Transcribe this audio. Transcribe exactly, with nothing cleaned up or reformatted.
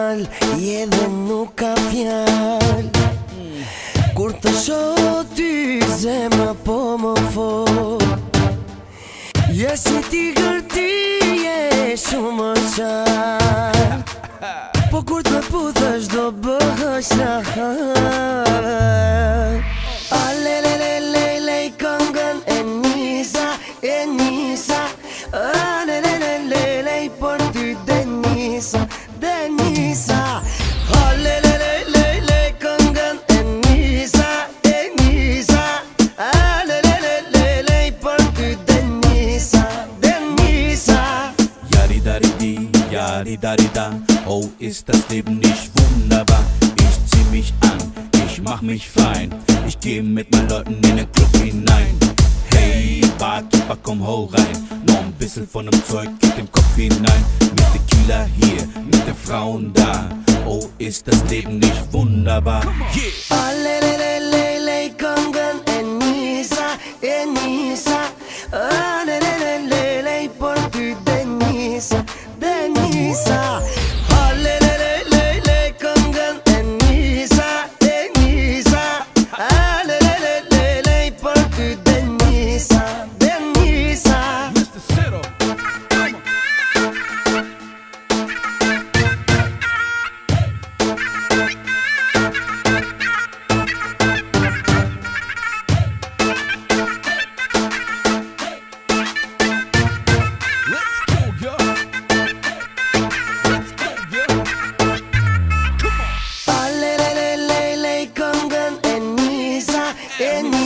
mal, i edhe nuk ka fjal. Kur të shoh ty zemra po më fol, je si tigër ti, je shumë qar. Po kur të puthësh do bëhësh rahat. A le le le le le këngën e nisa, e nisa. A le le le le le për ty Denisa, Denisa. A le le le le le këngën e nisa, e nisa. A le le le le le për ty Denisa, Denisa. Yari dari di, yari dari da. Oh, ist das Leben nicht wunderbar? Ich zieh mich an, ich mach mich fein. Ich geh mit meinen Leuten in den Club hinein. Hey, Barkeeper, komm, hau rein. Noch ein bisschen von dem Zeug, geht im Kopf hinein. Mit Tequila hier, mit den Frauen da. Oh, ist das Leben nicht wunderbar? Yeah! A le le le le le këngën e nisa, e nisa. A le le le le le për ty Denisa, Denisa. A le le le le le këngën e nisa, e nisa. A le le le le le për ty Denisa, Denisa. mister Zero. A le le le le le këngën e nisa, e nisa.